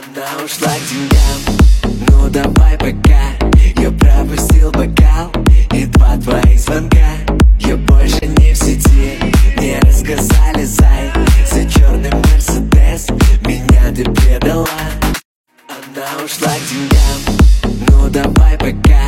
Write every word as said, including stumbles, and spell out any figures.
Она ушла к деньгам, ну давай пока. Я пропустил бокал и два твоих звонка. Я больше не в сети, мне рассказали, зай, за черный Мерседес меня ты предала. Она ушла к деньгам, ну давай пока.